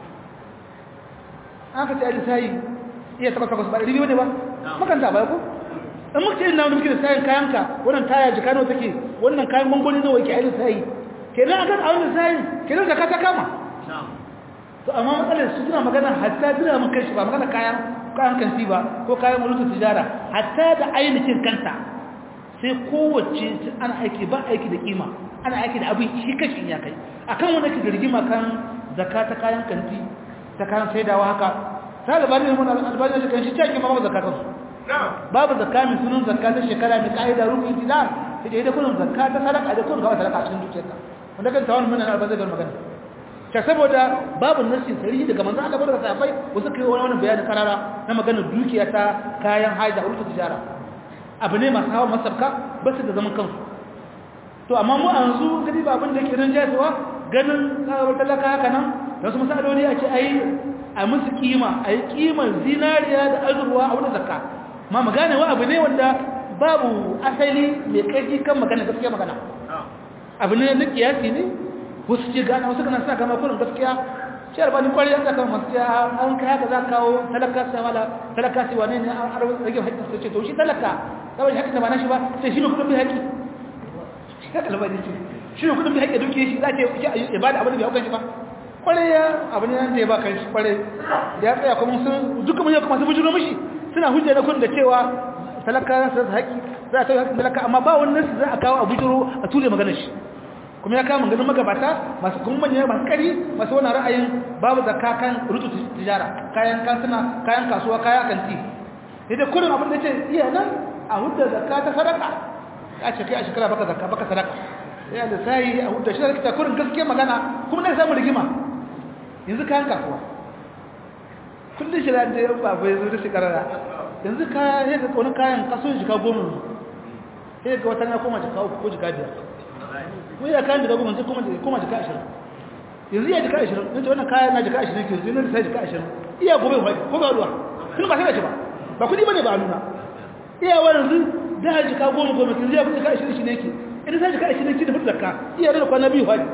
aka ce ali sai iya takwas ba 200 ne ba makanta ba ko in muka ce ina wani muke da sayan kayanka wannan taya jika nawa take wannan kayan gongoni nawa yake ali sai kenan akan a wannan sayin kenan zakka ta kama to amma matsalar su suna magana hatta dirhamin kai shi ba magana kayan kanti ba ko kayan mulutu tijara hatta da ainihin kanta sai kowace ana aiki ba aiki da kima ana aiki da abin shi kashin ya kai akan wanda ke rigima kan zakka ta kayan kanti ta kayan saidawa haka sai albani mun albani da kan shi cikin babu zakka kansu babu zakka min sunan zakka ta shekara mai kaida rukun dinar sai da kullun zakka ta sadaka da kullun ga sadaka cikin dukiyarka wanda kan tawon mun albani da magana ta saboda babu nassin sarihi daga manzo Allah barka safai wasu kai wani bayani karara na maganar dukiya ta kayan haida urtu tijara abu ne masu hawa masarka ba su da zaman kansu to amma mu a yanzu gani ba abin da yake ran jasuwa ganin kawar talaka haka nan da wasu masaloli a ce ai a musu kima a yi kimar zinariya da azurwa a wani zakka ma magana wa abu ne wanda babu asali mai ƙarfi kan magana gaskiya magana abu ne na kiyasi ne wasu ce gana wasu kana sa kama kurin gaskiya shi albani kwari ya saka masu ya an kai haka za kawo talaka sai wane ne an rage haƙƙin su ce to shi talaka kawai haƙƙi ta ba na shi ba sai shi ne kudin bai haƙƙi shi ka albani ce shi ne kudin bai haƙƙi duke shi za ta yi ibada abin da bai haukan shi ba kwarai ya abin da ya ba kan shi kwarai da ya tsaya kuma sun duka mun yau kuma sun bujiro mishi suna hujja na kudin da cewa talaka za su haƙƙi za a ta yi haƙƙin talaka amma ba wannan su za a kawo a bujiro a ture maganar shi kuma ya kama ganin magabata masu kuma manyan masu kari masu wani ra'ayin babu zakka kan rutu tijara kayan kansuna kayan kasuwa kayan kanti idan kurin abin da ce iya nan a hudda zakka ta sadaka a ce kai a shekara baka zakka baka sadaka ya da sai a hudda shi da kita kurin gaskiya magana kuma na samu rigima yanzu kayan kasuwa kullum shi da ya ba bai zo da shi karara yanzu kaya ya ga wani kayan kasuwa jika 10 sai ga wata na koma jika 3 ko jika 5 wai ya kayan jika 10 sai kuma jika 20 yanzu ya jika 20 nace wannan kayan na jika 20 ke yanzu sai jika 20 iya gobe ko ga ruwa kun ba sai ce ba kudi bane ba nuna iya wannan da jika 10 yanzu ya jika 20 shi ne yake idan sai jika 20 ki da fitar zakka iya da kwana biyu haji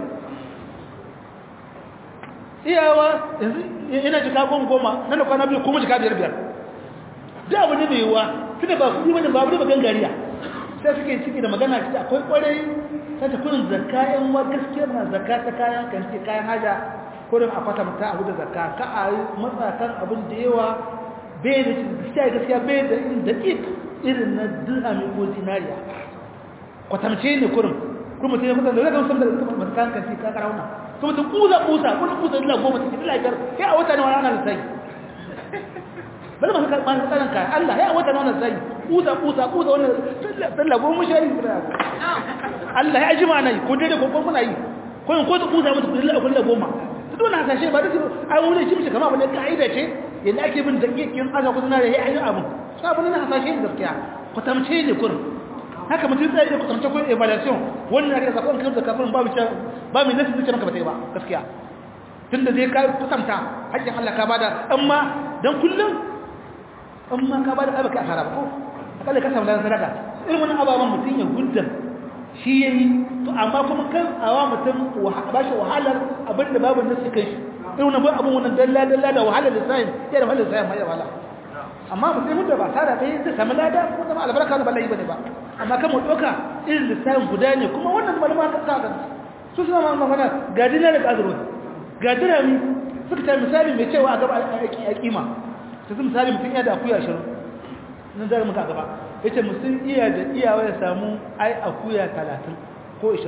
iyawa yanzu yana jika 10 nan da kwana biyu kuma jika 5 da abu ne mai yiwa tunda ba kudi bane ba abu ba gangariya sai suke ciki da magana ciki akwai kwarai sai ta kurin zakka yan wa gaskiya na zakka ta kayan kanti kayan haja kurin a fata mata abu da zakka ka a yi matsakan abin da yawa bai da gaskiya bai da irin na dirhami ko zinariya kwatamce ne kurin kuma mutum ya mutum da zai gamsar da masu kayan kanti ka karauna kuma mutum kusa dila 10 cikin dila 5 sai a wata ne wani ana da sai bala masu tsarin kayan Allah ya wata nuna zai kusa wannan tallago mashari Allah ya jima na yi ko daidai ko muna yi ko yin ko ta kusa mutu kudin lagun lagoma ta dole hasashe ba da su an wuri shi mace kama abin da ka'ida ce yadda ake bin dakikin aza kusa na da ya yi abin su abin na hasashe ne gaskiya kwatamce ne kurin haka mutum tsaye da kwatamce ko evaluation wannan na kasa kwan kan da kafin ba mai nasi zuciya maka ba ta yi ba gaskiya tun da zai ka kusanta haƙƙin Allah ka bada amma don kullum amma ka bada abaka asara ba ko akalla ka samu sadaka irin wannan ababan mutun ya gudda shi yayi to amma kuma kan awa mutum ba shi wahalar abinda babu nasu kai shi irin wannan abun wannan dalla da wahalar lissayin ya da wahalar lissayin mai wahala amma mutum da ba tare da yin samu lada ko zama albarka da bala'i bane ba amma kan mu doka irin lissayin guda ne kuma wannan malama ka saka su suna magana ga dinar da azuru ga dirami suka ta misali mai cewa a gaba a kima ta zai misali mutum iya da akuya 20 nan zai muka gaba ya ce mutum iya da iyawa ya samu ai akuya 30 ko 20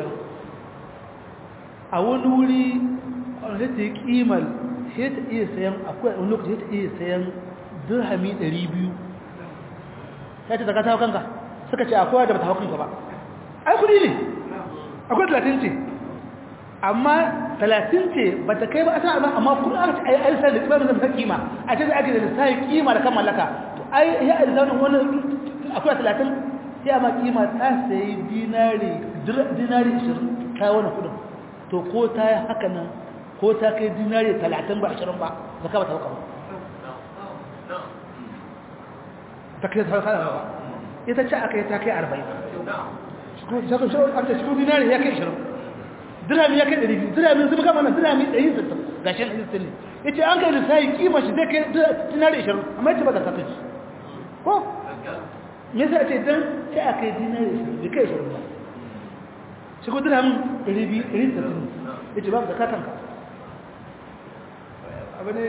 a wani wuri wanda ta yi kimar sai ta iya sayan akuya wani lokaci ta iya sayan dirhami 200 ya ce daga ta hau kanka suka ce akuya da ba ta hau kanka ba ai kudi ne akwai 30 ce amma 30 ce ba ta kai ba a sanar amma kuma aka ce ai sai da kima da kima a ce da ake da sai kima da kan mallaka to ai ya alzanu wannan akwai 30 sai amma kima ta sai dinari 20 kai wannan kudin to ko ta yi haka nan ko ta kai dinari 30 ba 20 ba zaka ba ta hauka ba ta kai ta hauka ba ita ce aka yi ta kai 40 shi dinari ya kai 20 dirhami ya kai 200 dirhami sun kama nan dirhami 160 gashin 160 ne yace an kai lissafi kima shi zai kai dinari 20 amma yace ba da kafin ko me yasa ce dan sai a kai dinari 20 bai kai 20 ba shi ko dirhami 200 160 yace ba da katan ka abane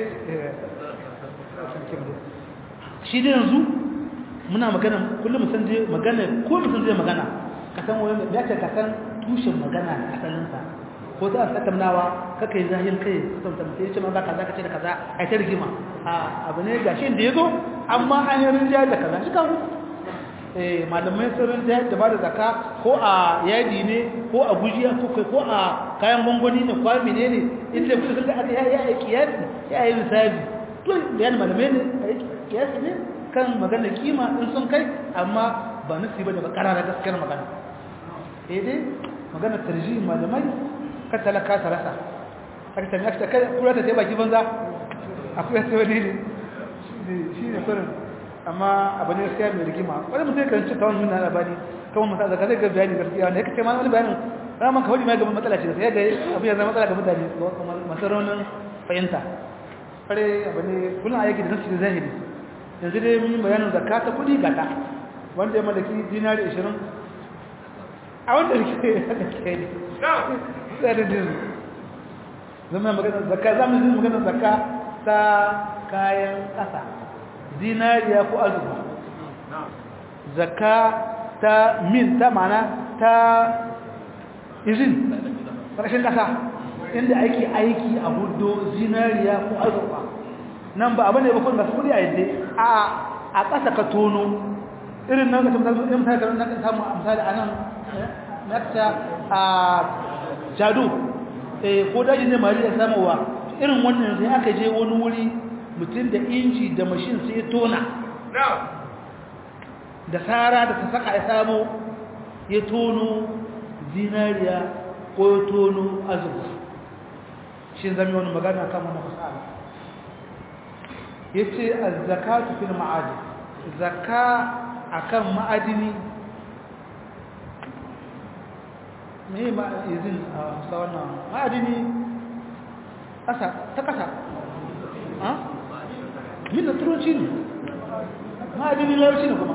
shi da yanzu muna magana kullum san je magana ko mutum zai magana ka san wani ya ce ka san tushen magana asalinsa ko ta tattaunawa kaka yi zahir kai tattauna ya ce ma ba kaza ka ce da kaza a ta rigima abu ne gashi da ya zo amma an yi rinjaya da kaza shi kawo malamai sun rinjaya da ba da zaka ko a yadi ne ko a gujiya ko a kayan gwangwani ne kwa mene ne inda ya fi sun da aka ya yi kiyasi ya yi lissafi to bayan malamai ne a yi kiyasi ne kan magana kima in sun kai amma ba nasi ba da ba karara gaskiyar magana dai magana tarjihin malamai ka talaka ta rasa aka tambaye ka kai kura ta baki banza akwai sai wani ne shi ne kurin amma abu ne sai mai rigima wani mutum kan ci tawon nuna labari kawai mutum zaka zai ga bayani gaskiya ne kace ma wani bayanin raman ka wani mai gaban matsala ce sai ga abu ya zama matsala ga mutane masu raunin fahimta fare abu ne kullum ayyuki da nasu zahiri yanzu dai mun bayanin zakka ta kudi gata wanda ya mallaki dinari 20 a wanda rike ne sai da din zama magana zakka zamu yi magana zakka ta kayan kasa dinariya ko azurfa zakka ta min ta mana ta izin ƙarshen kasa inda ake aiki a hudu zinariya ko azurfa nan ba abin da ya bakon masu kudi a yadda a ƙasa ka tono irin nan ka tamtar na kan samu amsali a nan nakta a jado ko daji ne mari ya samuwa irin wannan sai aka je wani wuri mutum da inji da mashin sai tona da tsara da ta saka ya samu ya tono zinariya ko ya tono azurfa shi zami wani magana kan wani masala ya ce a zakatu fil ma'adi zaka akan ma'adini me ma'izin a hausa wannan ma'adini ƙasa ta ƙasa min da turanci ne ma'adini larabci ne kuma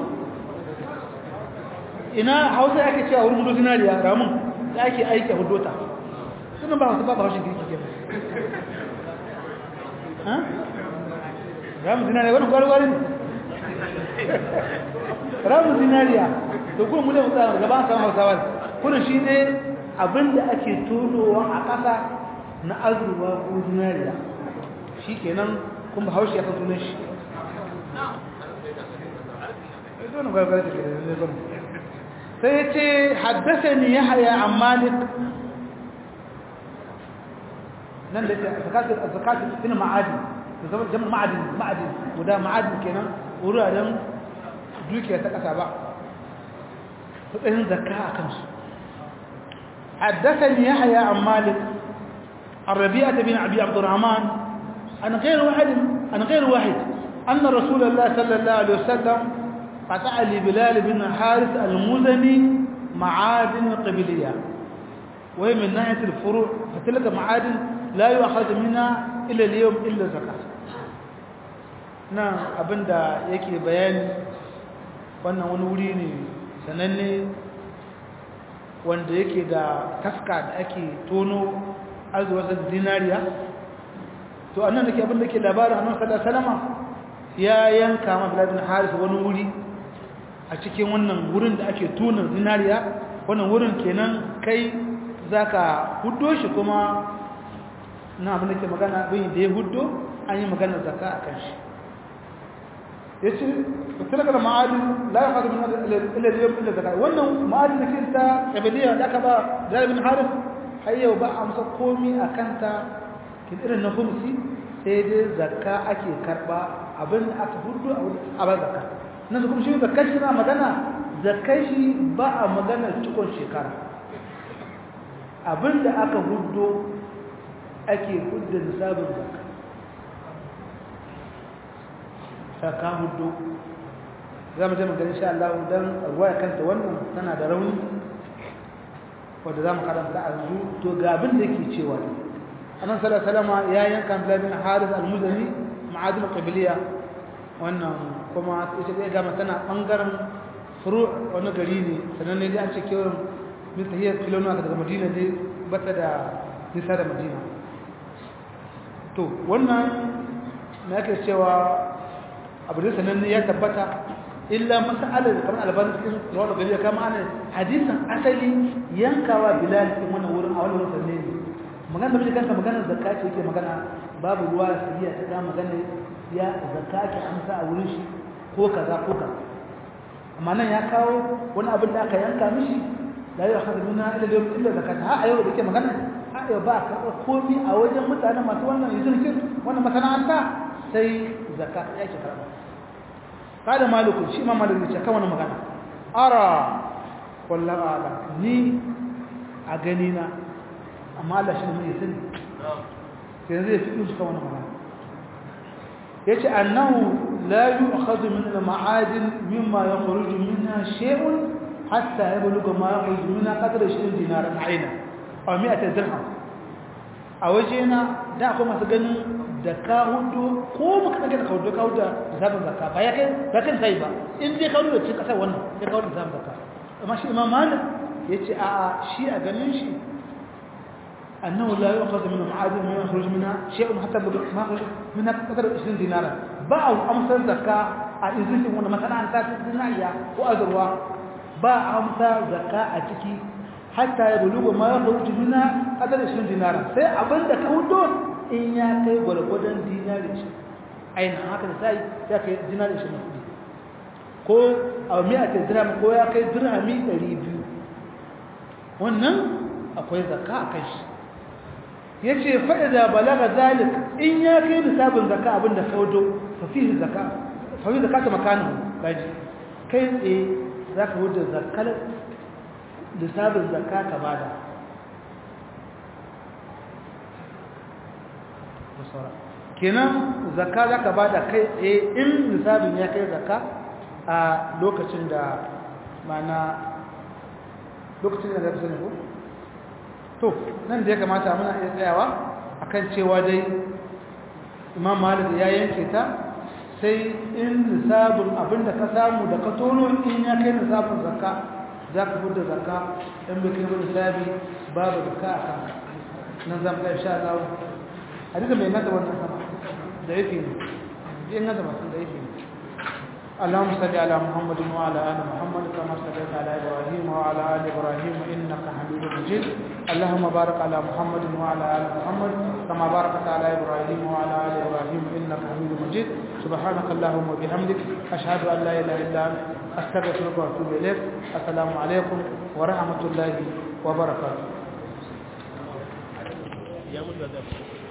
ina hausa yake cewa wurin hudu zinariya ramun da ake aiki a hudota sunan ba hausa ba haushin girki ke ramun zinariya wani gwargwari ne ramun zinariya da kuma mulai mutane da ba a samun hausawa kuna shi ne abinda ake tonowa a ƙasa na azurwa ko zinariya shi kenan kuma haushi ya san sunan shi sai ce haddasa ni ya haya a malik nan da zakatun ina ma'adin da zama jama'a ma'adin guda ma'adin kenan wuraren dukiya ta ƙasa ba tsayin zakka a kansu haddasa ni ya haya a malik الربيعة بن أبي عبد الرحمن عن غير واحد أن رسول الله صلى الله عليه وسلم قطع لبلال بن حارث المزني معادن قبلية وهي من ناحية الفروع فتلك معادن لا يؤخذ منها إلا اليوم إلا زكاة نعم أبدا يكي بيان وانا ونوريني سنني wanda yake da taska da ake tono arzuwar zinariya to annan dake abin da ke labarin annabi sallallahu alaihi wasallam ya yanka ma Bilal bin Haris wani wuri a cikin wannan wurin da ake tona zinariya wannan wurin kenan kai zaka huddo shi kuma na abin da ke magana bin da ya huddo an yi magana zakka akan shi yace tilaka ma'adin la yaqad min ila al-yawm illa zakka wannan ma'adin da kinta kabiliya da aka ba Bilal bin Haris har yau ba a masa komi a kanta kin irin na humsi sai dai zakka ake karba abin da aka hudu a ba zakka nan da kuma shi zakka shi na magana zakka shi ba a magana cikon shekara abin da aka hudu ake hudu nisabin zakka saka hudu za mu je magana insha Allah dan ruwaya kanta wannan tana da rauni wanda za mu karanta a yanzu to ga abin da yake cewa annan sallallahu alaihi wasallam ya yanka Bilal bin Haris al-Muzani ma'adin qabiliya wannan kuma ita dai ga tana bangaren furu wani gari ne sanan ne an ce kewan min tahiyar kilomita daga Madina ne bata da nisa da Madina to wannan na yake cewa abu da sanan ne ya tabbata illa mas'alar kamar albani cikin rawar gari kama ana hadisin asali yankawa bilal cikin wannan wurin a wannan wurin sanne ne magana da kanta magana zakka ce yake magana babu ruwa sahiya ta ga magana ya zakka ke amsa a wurin shi ko kaza ko kaza amma nan ya kawo wani abin da aka yanka mishi la ya hadu minna illa zakat ha ayo da yake magana ha ayo ba ka komi a wajen mutane masu wannan yuzurkin wannan masana'anta sai zakat yake karaba kada malikun shi ma malikin ce kan wannan magana ara wallahi ala ni a gani na amma Allah shi ne mai sani sai zai fi shi kan wannan magana yace annahu la yu'khadhu min al-ma'adin mimma yakhruju minha shay'un hatta yablugha ma yakhruju minha qadra 20 dinar aina aw 100 dirham a wajena da kuma masu ganin da ka hudu ko muka daga da kawo ka hudu da zabin zakka ba ya kai ba kan sai ba in dai ka hudu cikin kasar wannan ya kawo da zabin zakka amma shi imam malik yace a shi a ganin shi annahu la yu'khadhu min al-ma'adin mimma yakhruju minha shay'un hatta ma yakhruju minha qadra 20 dinara ba amsar zakka a izinin wannan masana'anta ta dinariya ko azurwa ba amsa zakka a ciki hatta ya bulugu ma yakhruju minha qadra 20 dinara sai abinda ka hudu in ya kai gwargwadon dinari shi ainihin haka da sai ya kai dinari shi kudi ko a miya ta dirham ko ya kai dirhami 200 wannan akwai zakka a kai shi ya ce fa'iza balaga zalik in ya kai nisabin zakka abinda kaudo fafihi zakka ta makanin gaji kai tsaye za ka wuce zakkar nisabin zakka ka bada kenan zakka zaka bada kai tsaye in nisabin ya kai zakka a lokacin da mana lokacin da zai sani ko to nan da ya kamata muna iya tsayawa akan cewa dai Imam Malik ya yanke ta sai in nisabin abinda ka samu da ka tono in ya kai nisabin zakka zaka fita zakka in bai kai nisabi babu zakka a kanka nan zamu ga insha Allah hadisi mai nada wannan sama da yake ne in nada masu da yake Allahumma salli ala Muhammad wa ala ali Muhammad kama sallaita ala Ibrahim wa ala ali Ibrahim innaka Hamidum Majid Allahumma barik ala Muhammad wa ala ali Muhammad kama barakta ala Ibrahim wa ala ali Ibrahim innaka Hamidum Majid subhanaka Allahumma wa bihamdik ashhadu an la ilaha illa anta astaghfiruka wa atubu ilayk assalamu alaykum wa rahmatullahi wa barakatuh